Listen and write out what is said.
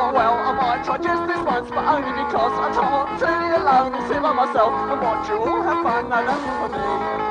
Oh well, I might try just this once, but only because I can't sit alone and sit by myself and watch you all have fun. No, that's not for me.